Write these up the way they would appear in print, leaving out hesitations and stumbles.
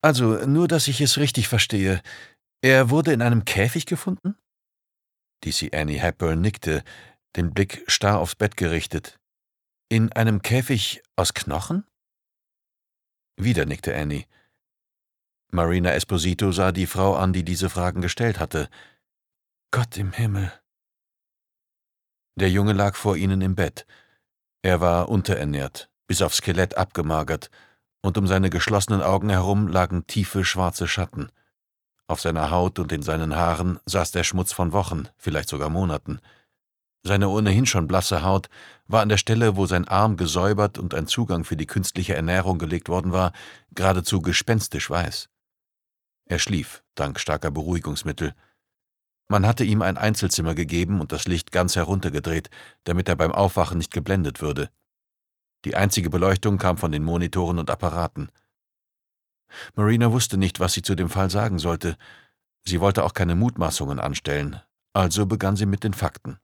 Also, nur, dass ich es richtig verstehe. Er wurde in einem Käfig gefunden? DC Annie Hepburn nickte, den Blick starr aufs Bett gerichtet. In einem Käfig aus Knochen? Wieder nickte Annie. Marina Esposito sah die Frau an, die diese Fragen gestellt hatte. Gott im Himmel. Der Junge lag vor ihnen im Bett. Er war unterernährt, bis aufs Skelett abgemagert, und um seine geschlossenen Augen herum lagen tiefe schwarze Schatten. Auf seiner Haut und in seinen Haaren saß der Schmutz von Wochen, vielleicht sogar Monaten. Seine ohnehin schon blasse Haut war an der Stelle, wo sein Arm gesäubert und ein Zugang für die künstliche Ernährung gelegt worden war, geradezu gespenstisch weiß. Er schlief, dank starker Beruhigungsmittel. Man hatte ihm ein Einzelzimmer gegeben und das Licht ganz heruntergedreht, damit er beim Aufwachen nicht geblendet würde. Die einzige Beleuchtung kam von den Monitoren und Apparaten. Marina wusste nicht, was sie zu dem Fall sagen sollte. Sie wollte auch keine Mutmaßungen anstellen, also begann sie mit den Fakten.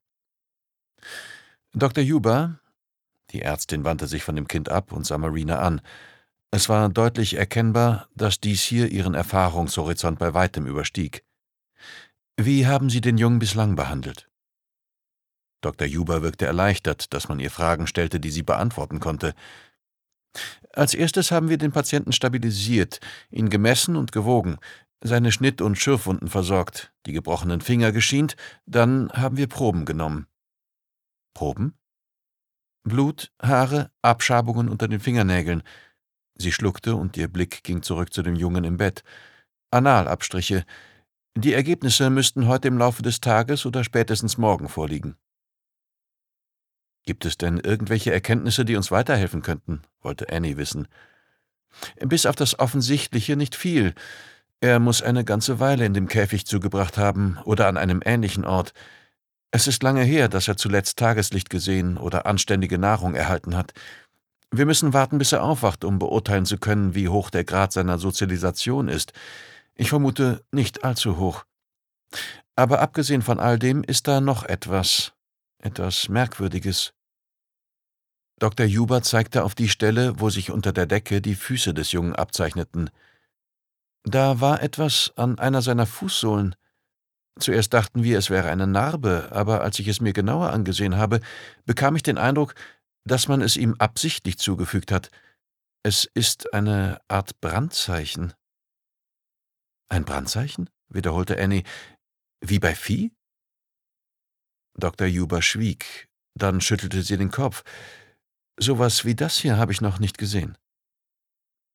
Dr. Huber, die Ärztin wandte sich von dem Kind ab und sah Marina an. Es war deutlich erkennbar, dass dies hier ihren Erfahrungshorizont bei weitem überstieg. Wie haben Sie den Jungen bislang behandelt? Dr. Huber wirkte erleichtert, dass man ihr Fragen stellte, die sie beantworten konnte. Als erstes haben wir den Patienten stabilisiert, ihn gemessen und gewogen, seine Schnitt- und Schürfwunden versorgt, die gebrochenen Finger geschient, dann haben wir Proben genommen. Proben? Blut, Haare, Abschabungen unter den Fingernägeln. Sie schluckte und ihr Blick ging zurück zu dem Jungen im Bett. Analabstriche. Die Ergebnisse müssten heute im Laufe des Tages oder spätestens morgen vorliegen. Gibt es denn irgendwelche Erkenntnisse, die uns weiterhelfen könnten? Wollte Annie wissen. Bis auf das Offensichtliche nicht viel. Er muss eine ganze Weile in dem Käfig zugebracht haben oder an einem ähnlichen Ort. Es ist lange her, dass er zuletzt Tageslicht gesehen oder anständige Nahrung erhalten hat. Wir müssen warten, bis er aufwacht, um beurteilen zu können, wie hoch der Grad seiner Sozialisation ist. Ich vermute, nicht allzu hoch. Aber abgesehen von all dem ist da noch etwas Merkwürdiges. Dr. Huber zeigte auf die Stelle, wo sich unter der Decke die Füße des Jungen abzeichneten. Da war etwas an einer seiner Fußsohlen. Zuerst dachten wir, es wäre eine Narbe, aber als ich es mir genauer angesehen habe, bekam ich den Eindruck, dass man es ihm absichtlich zugefügt hat. Es ist eine Art Brandzeichen. Ein Brandzeichen? Wiederholte Annie. Wie bei Vieh? Dr. Huber schwieg. Dann schüttelte sie den Kopf. Sowas wie das hier habe ich noch nicht gesehen.